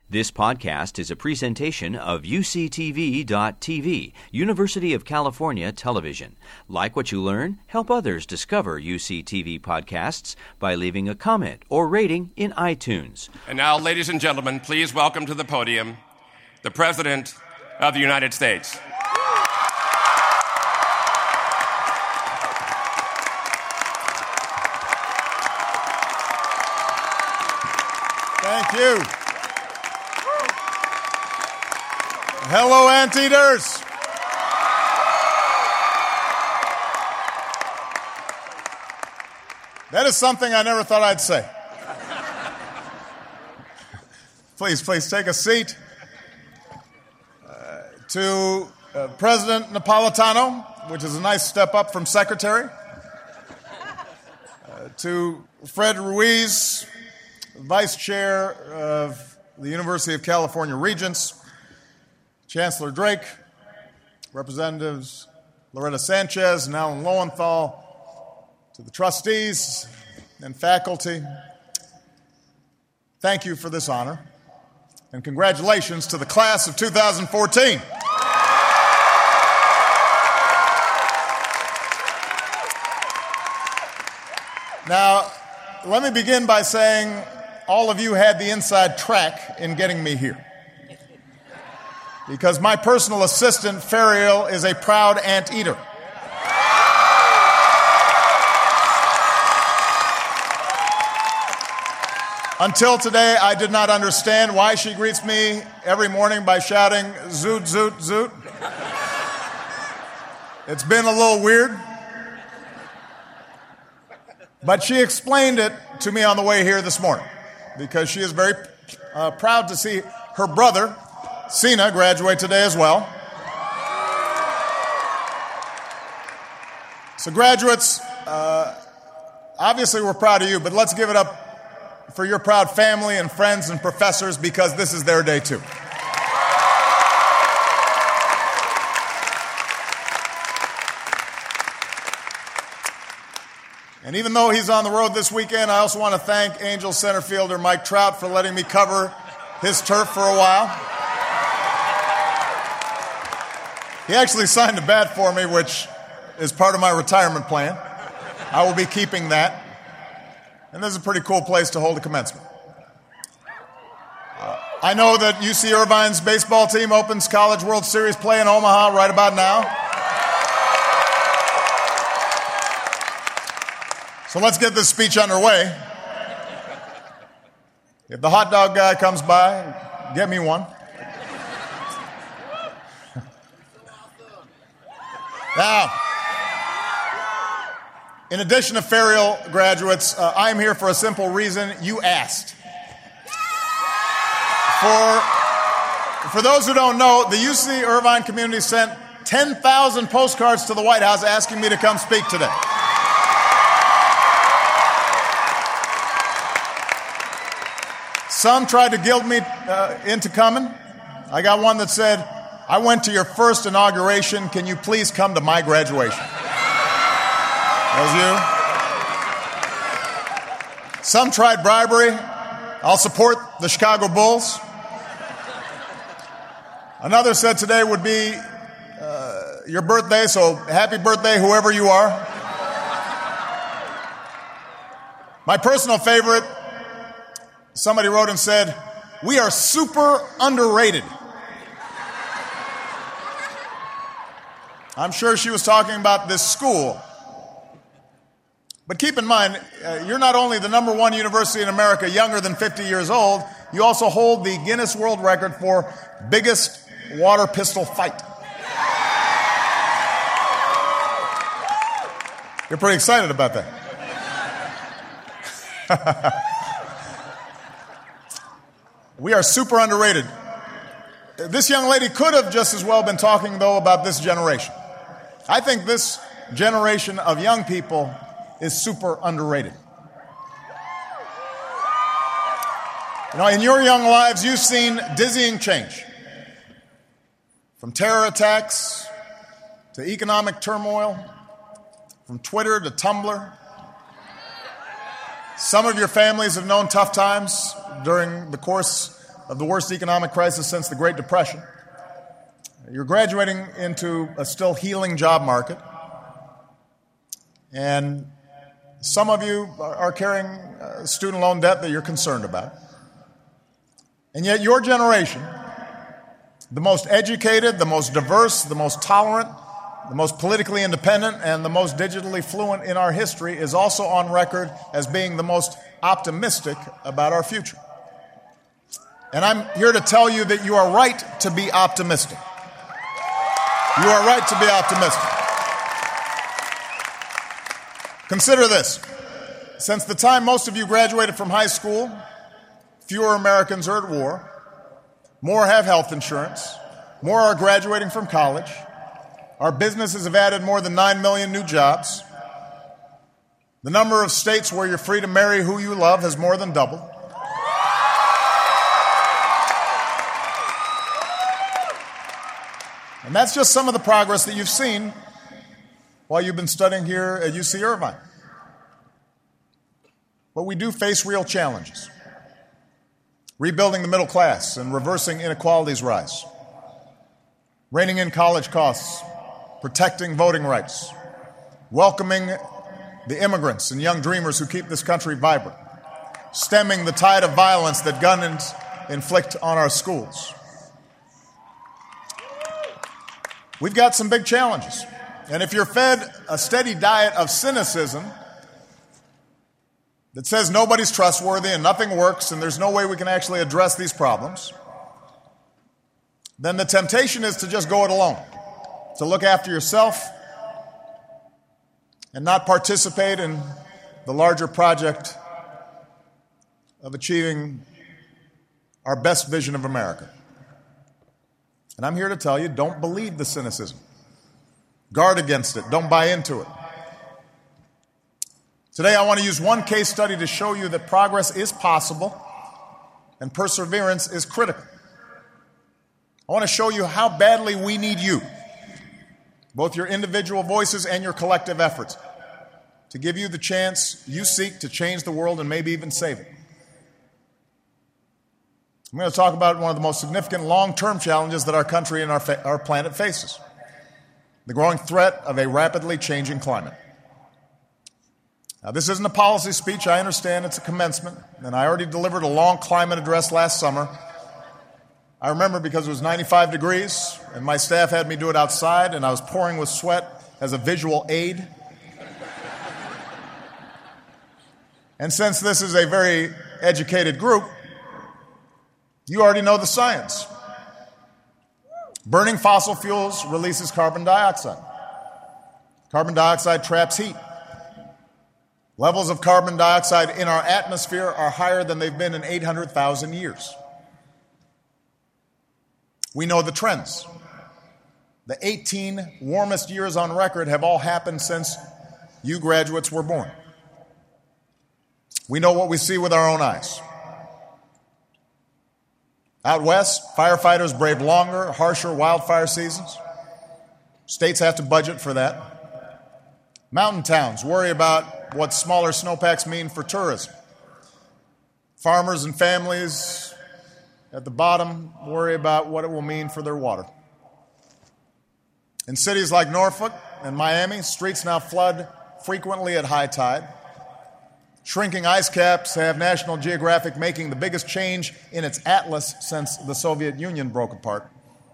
This podcast is a presentation of UCTV.tv, University of California Television. Like what you learn? Help others discover UCTV podcasts by leaving a comment or rating in iTunes. And now, ladies and gentlemen, please welcome to the podium the President of the United States. Thank you. Hello, Anteaters. That is something I never thought I'd say. Please take a seat. To President Napolitano, which is a nice step up from Secretary. To Fred Ruiz, Vice Chair of the University of California Regents, Chancellor Drake, Representatives Loretta Sanchez and Alan Lowenthal, to the trustees and faculty, thank you for this honor, and congratulations to the class of 2014. Now, let me begin by saying all of you had the inside track in getting me here, because my personal assistant, Ferial, is a proud anteater. Until today, I did not understand why she greets me every morning by shouting, "Zoot, zoot, zoot." It's been a little weird. But she explained it to me on the way here this morning, because she is very proud to see her brother, Sina, graduate today as well. So graduates, obviously we're proud of you, but let's give it up for your proud family and friends and professors, because this is their day too. And even though he's on the road this weekend, I also want to thank Angels center fielder Mike Trout for letting me cover his turf for a while. He actually signed a bat for me, which is part of my retirement plan. I will be keeping that. And this is a pretty cool place to hold a commencement. I know that UC Irvine's baseball team opens College World Series play in Omaha right about now. So let's get this speech underway. If the hot dog guy comes by, get me one. Now, in addition to Ferial graduates, I'm here for a simple reason. You asked. For those who don't know, the UC Irvine community sent 10,000 postcards to the White House asking me to come speak today. Some tried to guilt me into coming. I got one that said, "I went to your first inauguration. Can you please come to my graduation?" That was you. Some tried bribery. I'll support the Chicago Bulls. Another said today would be your birthday, so happy birthday, whoever you are. My personal favorite, somebody wrote and said, "We are super underrated." I'm sure she was talking about this school. But keep in mind, you're not only the #1 university in America younger than 50 years old, you also hold the Guinness World Record for biggest water pistol fight. You're pretty excited about that. We are super underrated. This young lady could have just as well been talking, though, about this generation. I think this generation of young people is super underrated. You know, in your young lives, you've seen dizzying change. From terror attacks to economic turmoil, from Twitter to Tumblr. Some of your families have known tough times during the course of the worst economic crisis since the Great Depression. You're graduating into a still healing job market. And some of you are carrying student loan debt that you're concerned about. And yet your generation, the most educated, the most diverse, the most tolerant, the most politically independent, and the most digitally fluent in our history, is also on record as being the most optimistic about our future. And I'm here to tell you that you are right to be optimistic. You are right to be optimistic. Consider this. Since the time most of you graduated from high school, fewer Americans are at war, more have health insurance, more are graduating from college, our businesses have added more than 9 million new jobs, the number of states where you're free to marry who you love has more than doubled. And that's just some of the progress that you've seen while you've been studying here at UC Irvine. But we do face real challenges. Rebuilding the middle class and reversing inequalities rise. Reining in college costs, protecting voting rights, welcoming the immigrants and young dreamers who keep this country vibrant, stemming the tide of violence that guns inflict on our schools. We've got some big challenges. And if you're fed a steady diet of cynicism that says nobody's trustworthy and nothing works and there's no way we can actually address these problems, then the temptation is to just go it alone, to look after yourself and not participate in the larger project of achieving our best vision of America. And I'm here to tell you, don't believe the cynicism. Guard against it. Don't buy into it. Today, I want to use one case study to show you that progress is possible and perseverance is critical. I want to show you how badly we need you, both your individual voices and your collective efforts, to give you the chance you seek to change the world and maybe even save it. I'm going to talk about one of the most significant long-term challenges that our country and our planet faces: the growing threat of a rapidly changing climate. Now, this isn't a policy speech. I understand it's a commencement, and I already delivered a long climate address last summer. I remember because it was 95 degrees, and my staff had me do it outside, and I was pouring with sweat as a visual aid. And since this is a very educated group, you already know the science. Burning fossil fuels releases carbon dioxide. Carbon dioxide traps heat. Levels of carbon dioxide in our atmosphere are higher than they've been in 800,000 years. We know the trends. The 18 warmest years on record have all happened since you graduates were born. We know what we see with our own eyes. Out west, firefighters brave longer, harsher wildfire seasons. States have to budget for that. Mountain towns worry about what smaller snowpacks mean for tourism. Farmers and families at the bottom worry about what it will mean for their water. In cities like Norfolk and Miami, streets now flood frequently at high tide. Shrinking ice caps have National Geographic making the biggest change in its atlas since the Soviet Union broke apart.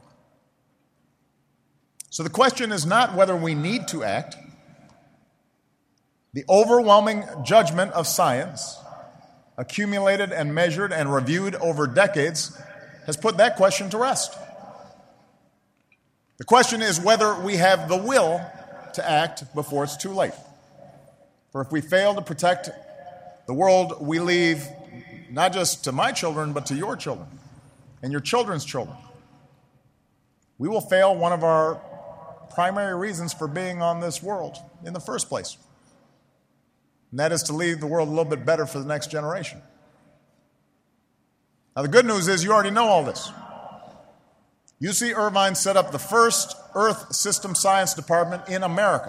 So the question is not whether we need to act. The overwhelming judgment of science, accumulated and measured and reviewed over decades, has put that question to rest. The question is whether we have the will to act before it's too late. For if we fail to protect the world we leave, not just to my children, but to your children and your children's children, we will fail one of our primary reasons for being on this world in the first place. And that is to leave the world a little bit better for the next generation. Now, the good news is you already know all this. UC Irvine set up the first Earth System Science Department in America.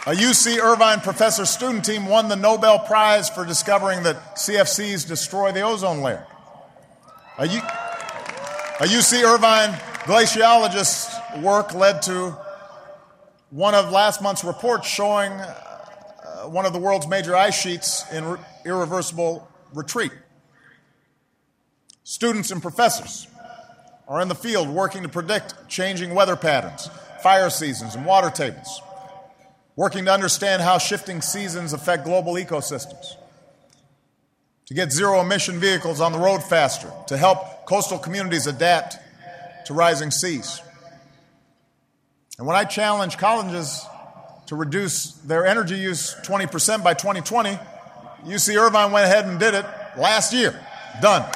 A UC Irvine professor student team won the Nobel Prize for discovering that CFCs destroy the ozone layer. A UC Irvine glaciologist's work led to one of last month's reports showing one of the world's major ice sheets in irreversible retreat. Students and professors are in the field working to predict changing weather patterns, fire seasons, and water tables, working to understand how shifting seasons affect global ecosystems, to get zero-emission vehicles on the road faster, to help coastal communities adapt to rising seas. And when I challenged colleges to reduce their energy use 20% by 2020, UC Irvine went ahead and did it last year. Done.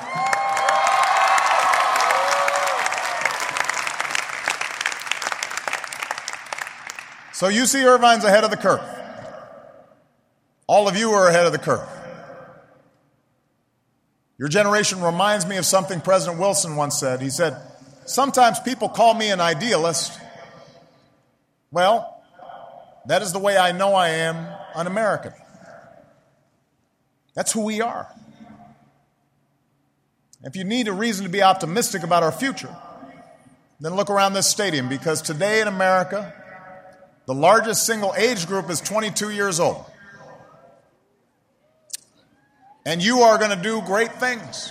So UC Irvine's ahead of the curve. All of you are ahead of the curve. Your generation reminds me of something President Wilson once said. He said, "Sometimes people call me an idealist. Well, that is the way I know I am an American." That's who we are. If you need a reason to be optimistic about our future, then look around this stadium, because today in America, the largest single age group is 22 years old. And you are going to do great things.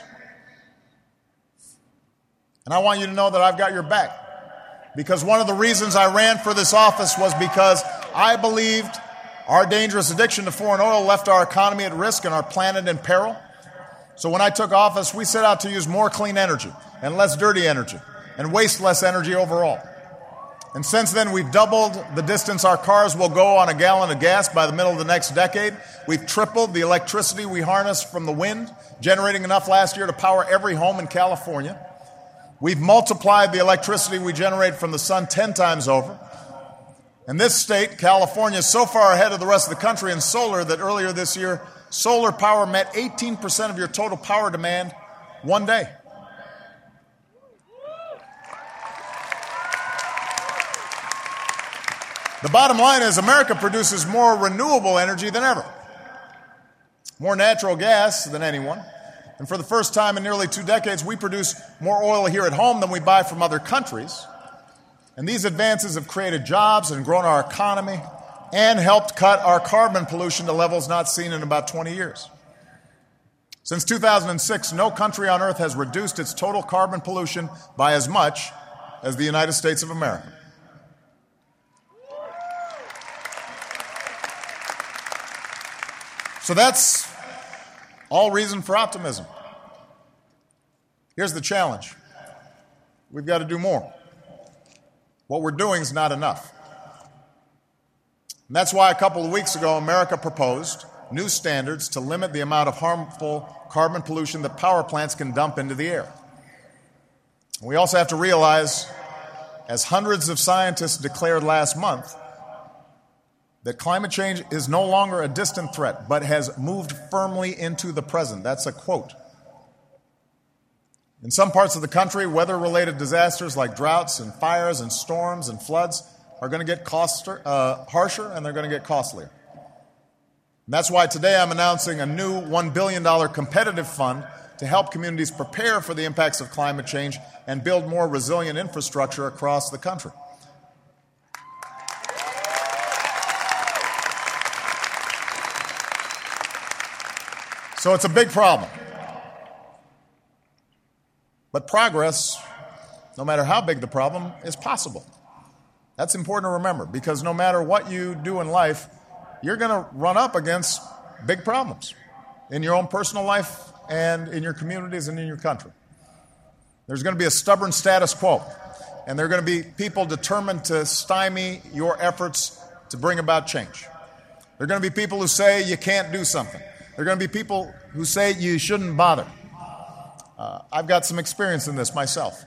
And I want you to know that I've got your back. Because one of the reasons I ran for this office was because I believed our dangerous addiction to foreign oil left our economy at risk and our planet in peril. So when I took office, we set out to use more clean energy and less dirty energy and waste less energy overall. And since then, we've doubled the distance our cars will go on a gallon of gas by the middle of the next decade. We've tripled the electricity we harness from the wind, generating enough last year to power every home in California. We've multiplied the electricity we generate from the sun 10 times over. And this state, California, is so far ahead of the rest of the country in solar that earlier this year, solar power met 18% of your total power demand one day. The bottom line is America produces more renewable energy than ever, more natural gas than anyone. And for the first time in nearly 2 decades, we produce more oil here at home than we buy from other countries. And these advances have created jobs and grown our economy and helped cut our carbon pollution to levels not seen in about 20 years. Since 2006, no country on earth has reduced its total carbon pollution by as much as the United States of America. So that's all reason for optimism. Here's the challenge. We've got to do more. What we're doing is not enough. And that's why a couple of weeks ago, America proposed new standards to limit the amount of harmful carbon pollution that power plants can dump into the air. We also have to realize, as hundreds of scientists declared last month, that climate change is no longer a distant threat, but has moved firmly into the present. That's a quote. In some parts of the country, weather-related disasters like droughts and fires and storms and floods are going to get harsher, and they're going to get costlier. And that's why today I'm announcing a new $1 billion competitive fund to help communities prepare for the impacts of climate change and build more resilient infrastructure across the country. So it's a big problem. But progress, no matter how big the problem, is possible. That's important to remember, because no matter what you do in life, you're going to run up against big problems in your own personal life and in your communities and in your country. There's going to be a stubborn status quo, and there are going to be people determined to stymie your efforts to bring about change. There are going to be people who say you can't do something. There are going to be people who say you shouldn't bother. I've got some experience in this myself.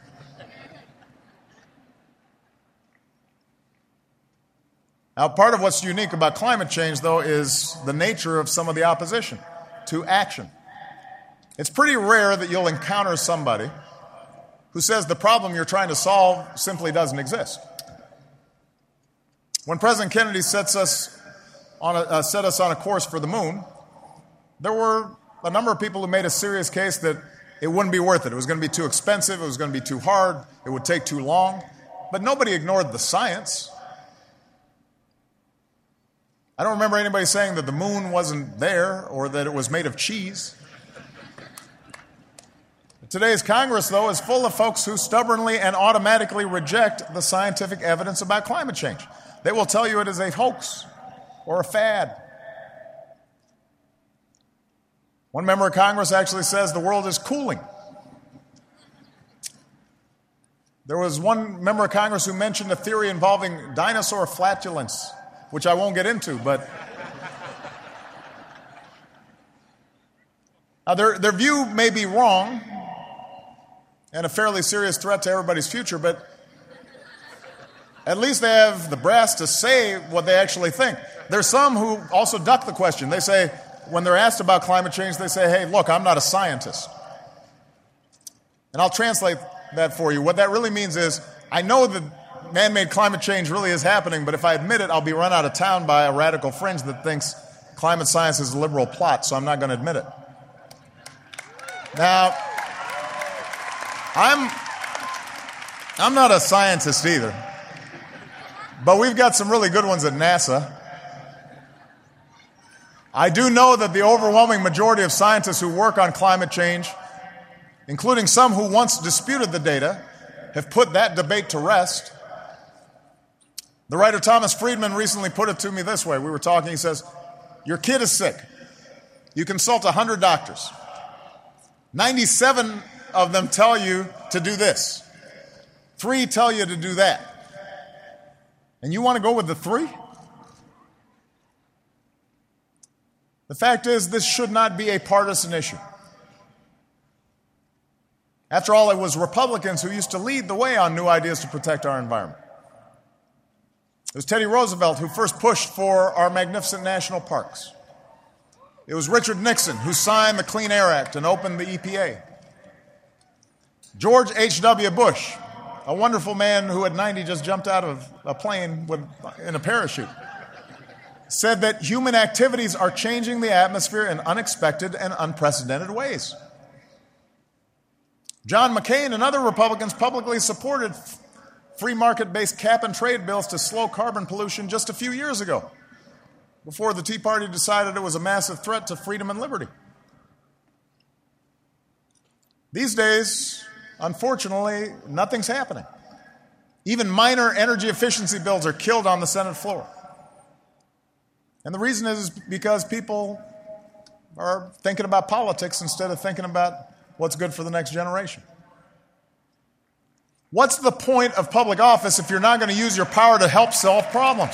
Now, part of what's unique about climate change, though, is the nature of some of the opposition to action. It's pretty rare that you'll encounter somebody who says the problem you're trying to solve simply doesn't exist. When President Kennedy sets us set us on a course for the moon, there were a number of people who made a serious case that it wouldn't be worth it. It was going to be too expensive. It was going to be too hard. It would take too long. But nobody ignored the science. I don't remember anybody saying that the moon wasn't there or that it was made of cheese. Today's Congress, though, is full of folks who stubbornly and automatically reject the scientific evidence about climate change. They will tell you it is a hoax or a fad. One member of Congress actually says the world is cooling. There was one member of Congress who mentioned a theory involving dinosaur flatulence, which I won't get into, but their view may be wrong and a fairly serious threat to everybody's future, but at least they have the brass to say what they actually think. There's some who also duck the question. They say, when they're asked about climate change, they say, hey, look, I'm not a scientist. And I'll translate that for you. What that really means is, I know that man-made climate change really is happening, but if I admit it, I'll be run out of town by a radical fringe that thinks climate science is a liberal plot, so I'm not going to admit it. Now, I'm not a scientist either, but we've got some really good ones at NASA. I do know that the overwhelming majority of scientists who work on climate change, including some who once disputed the data, have put that debate to rest. The writer Thomas Friedman recently put it to me this way. We were talking, he says, your kid is sick. You consult 100 doctors. 97 of them tell you to do this. 3 tell you to do that. And you want to go with the 3? The fact is, this should not be a partisan issue. After all, it was Republicans who used to lead the way on new ideas to protect our environment. It was Teddy Roosevelt who first pushed for our magnificent national parks. It was Richard Nixon who signed the Clean Air Act and opened the EPA. George H.W. Bush, a wonderful man who at 90 just jumped out of a plane in a parachute, said that human activities are changing the atmosphere in unexpected and unprecedented ways. John McCain and other Republicans publicly supported free market-based cap-and-trade bills to slow carbon pollution just a few years ago, before the Tea Party decided it was a massive threat to freedom and liberty. These days, unfortunately, nothing's happening. Even minor energy efficiency bills are killed on the Senate floor. And the reason is because people are thinking about politics instead of thinking about what's good for the next generation. What's the point of public office if you're not going to use your power to help solve problems?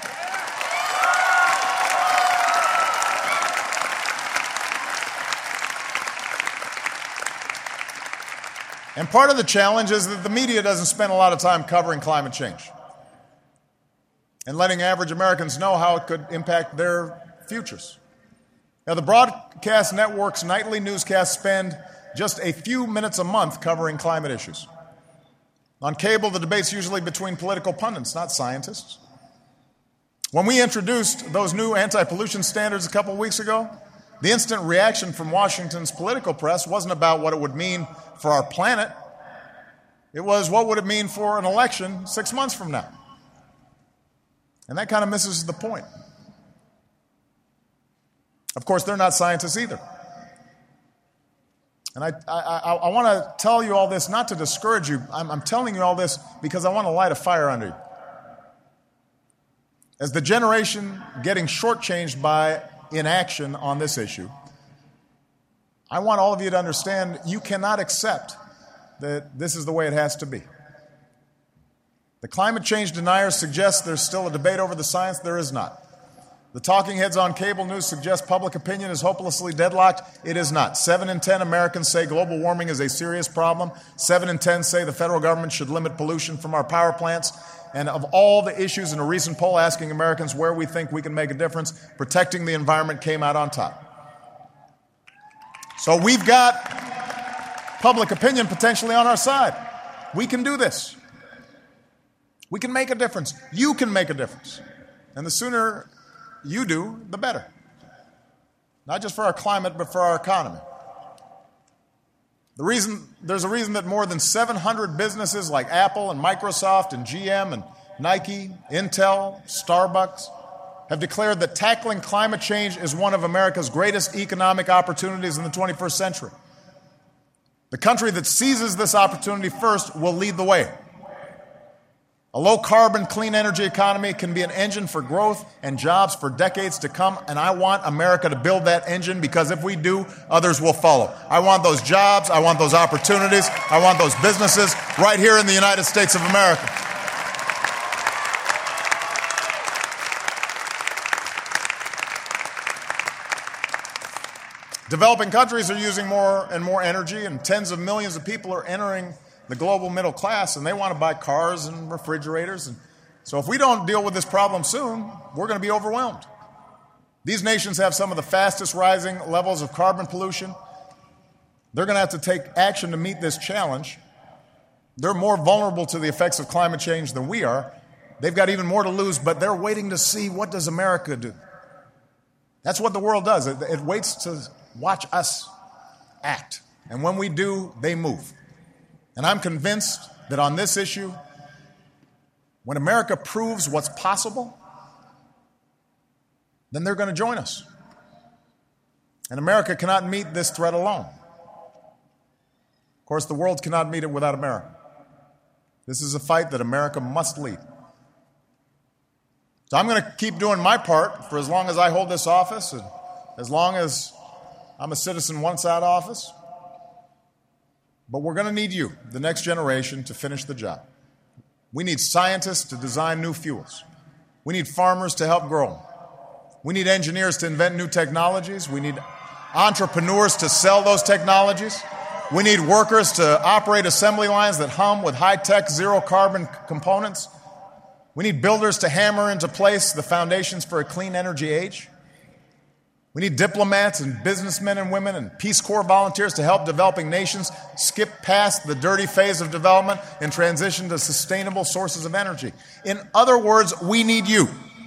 And part of the challenge is that the media doesn't spend a lot of time covering climate change and letting average Americans know how it could impact their futures. Now, the broadcast networks' nightly newscasts spend just a few minutes a month covering climate issues. On cable, the debate's usually between political pundits, not scientists. When we introduced those new anti-pollution standards a couple of weeks ago, the instant reaction from Washington's political press wasn't about what it would mean for our planet. It was, what would it mean for an election 6 months from now? And that kind of misses the point. Of course, they're not scientists either. And I want to tell you all this not to discourage you. I'm telling you all this because I want to light a fire under you. As the generation getting shortchanged by inaction on this issue, I want all of you to understand you cannot accept that this is the way it has to be. The climate change deniers suggest there's still a debate over the science. There is not. The talking heads on cable news suggest public opinion is hopelessly deadlocked. It is not. 7 in 10 Americans say global warming is a serious problem. 7 in 10 say the federal government should limit pollution from our power plants. And of all the issues in a recent poll asking Americans where we think we can make a difference, protecting the environment came out on top. So we've got public opinion potentially on our side. We can do this. We can make a difference. You can make a difference. And the sooner you do, the better. Not just for our climate, but for our economy. There's a reason that more than 700 businesses like Apple and Microsoft and GM and Nike, Intel, Starbucks have declared that tackling climate change is one of America's greatest economic opportunities in the 21st century. The country that seizes this opportunity first will lead the way. A low-carbon, clean energy economy can be an engine for growth and jobs for decades to come, and I want America to build that engine, because if we do, others will follow. I want those jobs, I want those opportunities, I want those businesses right here in the United States of America. Developing countries are using more and more energy, and tens of millions of people are entering the global middle class, and they want to buy cars and refrigerators. And so if we don't deal with this problem soon, we're going to be overwhelmed. These nations have some of the fastest rising levels of carbon pollution. They're going to have to take action to meet this challenge. They're more vulnerable to the effects of climate change than we are. They've got even more to lose, but they're waiting to see, what does America do? That's what the world does. It waits to watch us act. And when we do, they move. And I'm convinced that on this issue, when America proves what's possible, then they're going to join us. And America cannot meet this threat alone. Of course, the world cannot meet it without America. This is a fight that America must lead. So I'm going to keep doing my part for as long as I hold this office, and as long as I'm a citizen once out of office. But we're going to need you, the next generation, to finish the job. We need scientists to design new fuels. We need farmers to help grow them. We need engineers to invent new technologies. We need entrepreneurs to sell those technologies. We need workers to operate assembly lines that hum with high-tech, zero-carbon components. We need builders to hammer into place the foundations for a clean energy age. We need diplomats and businessmen and women and Peace Corps volunteers to help developing nations skip past the dirty phase of development and transition to sustainable sources of energy. In other words, we need you.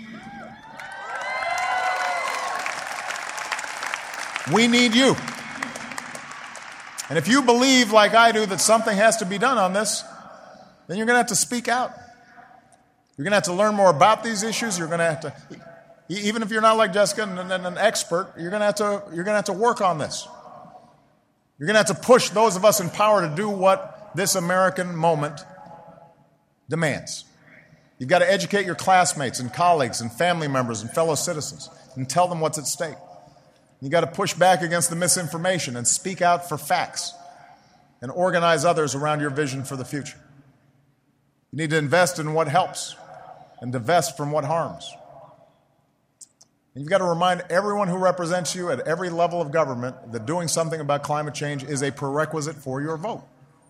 We need you. And if you believe, like I do, that something has to be done on this, then you're going to have to speak out. You're going to have to learn more about these issues. You're going to have to, even if you're not like Jessica and an expert, you're going to have to work on this. You're going to have to push those of us in power to do what this American moment demands. You've got to educate your classmates and colleagues and family members and fellow citizens and tell them what's at stake. You've got to push back against the misinformation and speak out for facts and organize others around your vision for the future. You need to invest in what helps and divest from what harms. And you've got to remind everyone who represents you at every level of government that doing something about climate change is a prerequisite for your vote.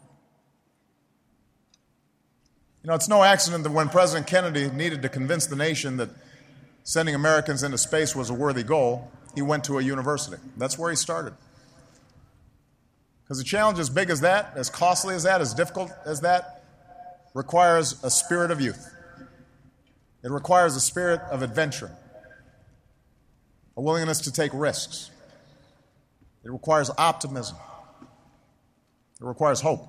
You know, it's no accident that when President Kennedy needed to convince the nation that sending Americans into space was a worthy goal, he went to a university. That's where he started. Because a challenge as big as that, as costly as that, as difficult as that, requires a spirit of youth. It requires a spirit of adventure, a willingness to take risks. It requires optimism. It requires hope.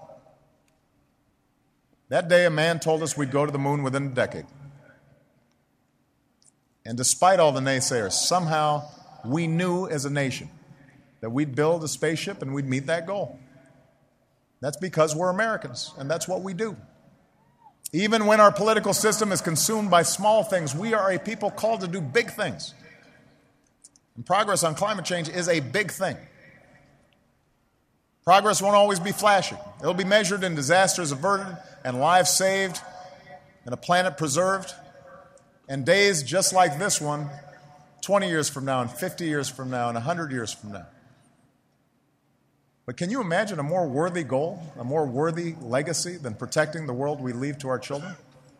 That day, a man told us we'd go to the moon within a decade. And despite all the naysayers, somehow we knew as a nation that we'd build a spaceship and we'd meet that goal. That's because we're Americans, and that's what we do. Even when our political system is consumed by small things, we are a people called to do big things. And progress on climate change is a big thing. Progress won't always be flashy. It'll be measured in disasters averted and lives saved and a planet preserved and days just like this one 20 years from now and 50 years from now and 100 years from now. But can you imagine a more worthy goal, a more worthy legacy than protecting the world we leave to our children?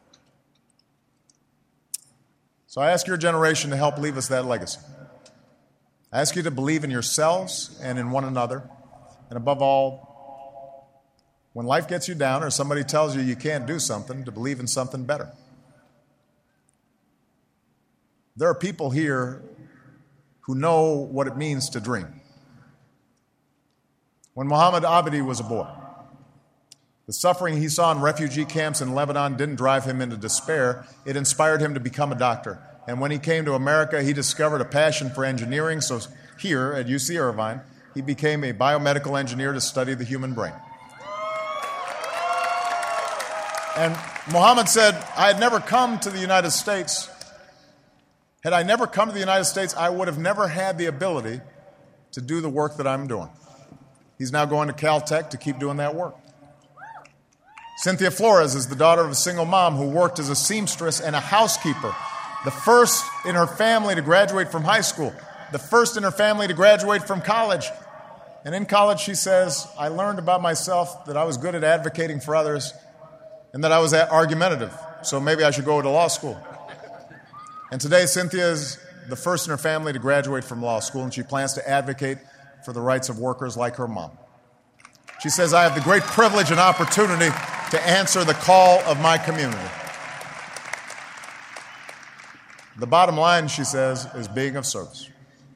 So I ask your generation to help leave us that legacy. I ask you to believe in yourselves and in one another. And above all, when life gets you down or somebody tells you you can't do something, to believe in something better. There are people here who know what it means to dream. When Muhammad Abidi was a boy, the suffering he saw in refugee camps in Lebanon didn't drive him into despair. It inspired him to become a doctor. And when he came to America, he discovered a passion for engineering. So here at UC Irvine, he became a biomedical engineer to study the human brain. And Muhammad said, I had never come to the United States. Had I never come to the United States, I would have never had the ability to do the work that I'm doing. He's now going to Caltech to keep doing that work. Cynthia Flores is the daughter of a single mom who worked as a seamstress and a housekeeper, the first in her family to graduate from high school, the first in her family to graduate from college. And in college, she says, I learned about myself that I was good at advocating for others and that I was argumentative, so maybe I should go to law school. And today, Cynthia is the first in her family to graduate from law school, and she plans to advocate for the rights of workers like her mom. She says, I have the great privilege and opportunity to answer the call of my community. The bottom line, she says, is being of service.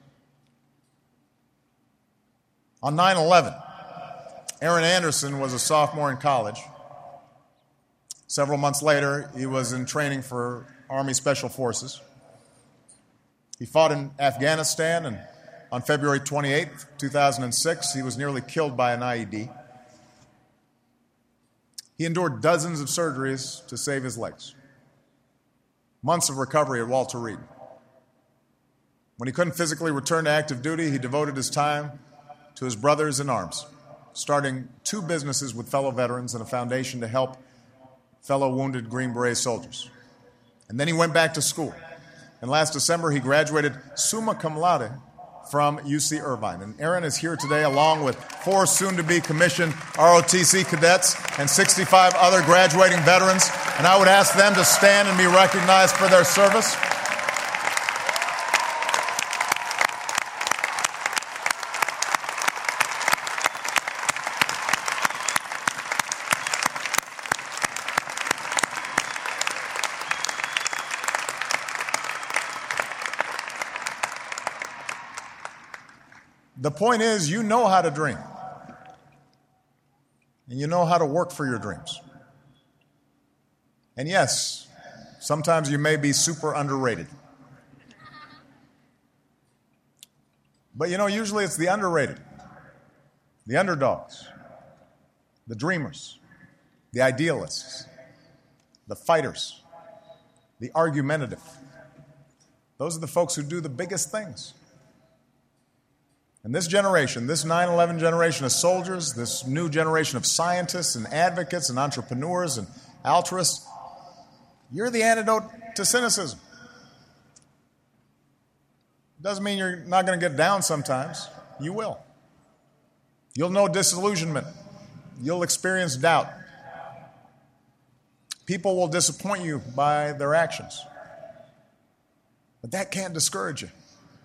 On 9/11, Aaron Anderson was a sophomore in college. Several months later, he was in training for Army Special Forces. He fought in Afghanistan, and on February 28, 2006, he was nearly killed by an IED. He endured dozens of surgeries to save his legs. Months of recovery at Walter Reed. When he couldn't physically return to active duty, he devoted his time to his brothers in arms, starting 2 businesses with fellow veterans and a foundation to help fellow wounded Green Beret soldiers. And then he went back to school. And last December, he graduated summa cum laude from UC Irvine. And Aaron is here today along with 4 soon-to-be commissioned ROTC cadets and 65 other graduating veterans. And I would ask them to stand and be recognized for their service. The point is, you know how to dream. And you know how to work for your dreams. And yes, sometimes you may be super underrated. But usually it's the underrated, the underdogs, the dreamers, the idealists, the fighters, the argumentative. Those are the folks who do the biggest things. And this generation, this 9/11 generation of soldiers, this new generation of scientists and advocates and entrepreneurs and altruists, you're the antidote to cynicism. Doesn't mean you're not going to get down sometimes. You will. You'll know disillusionment. You'll experience doubt. People will disappoint you by their actions. But that can't discourage you.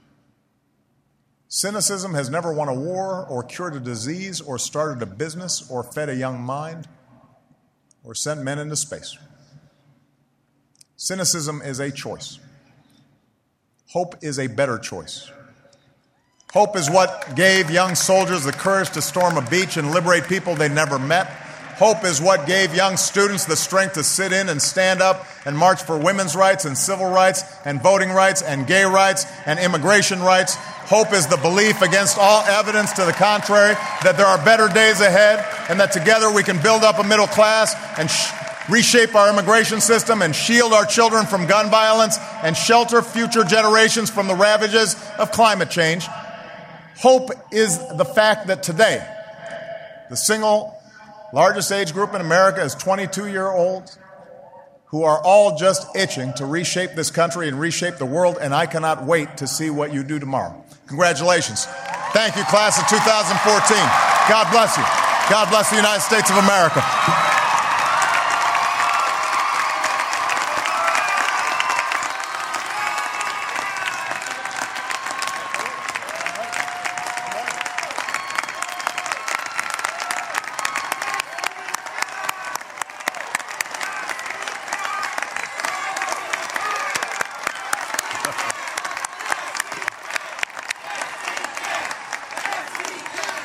Cynicism has never won a war or cured a disease or started a business or fed a young mind or sent men into space. Cynicism is a choice. Hope is a better choice. Hope is what gave young soldiers the courage to storm a beach and liberate people they never met. Hope is what gave young students the strength to sit in and stand up and march for women's rights and civil rights and voting rights and gay rights and immigration rights. Hope is the belief against all evidence to the contrary that there are better days ahead and that together we can build up a middle class and reshape our immigration system and shield our children from gun violence and shelter future generations from the ravages of climate change. Hope is the fact that today, the single largest age group in America is 22-year-olds who are all just itching to reshape this country and reshape the world, and I cannot wait to see what you do tomorrow. Congratulations. Thank you, class of 2014. God bless you. God bless the United States of America.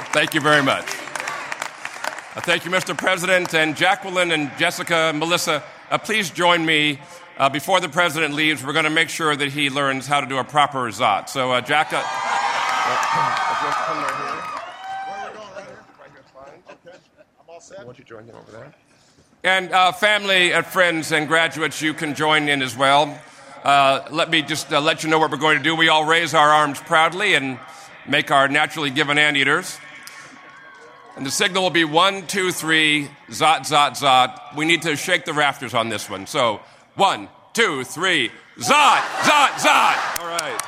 Thank you very much. Thank you, Mr. President. And Jacqueline and Jessica, Melissa, please join me. Before the President leaves, we're going to make sure that he learns how to do a proper zot. So, Jack, Where are we going, right here? Right here, fine. Okay, I'm all set. why don't you join him over there? And family and friends and graduates, you can join in as well. Let me just let you know what we're going to do. We all raise our arms proudly and make our naturally given anteaters. And the signal will be 1, 2, 3, zot, zot, zot. We need to shake the rafters on this one. So 1, 2, 3, zot, zot, zot. All right.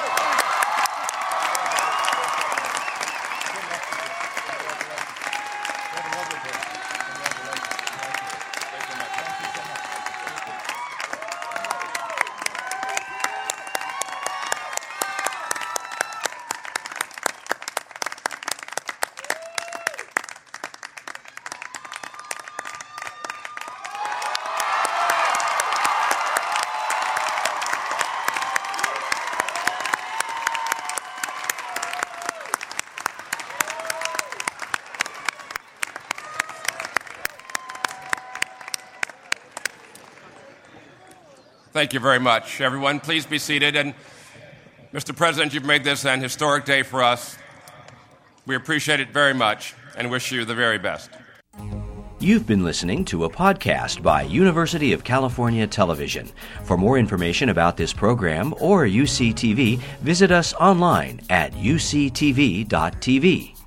Thank you very much. Everyone, please be seated. And Mr. President, you've made this an historic day for us. We appreciate it very much and wish you the very best. You've been listening to a podcast by University of California Television. For more information about this program or UCTV, visit us online at uctv.tv.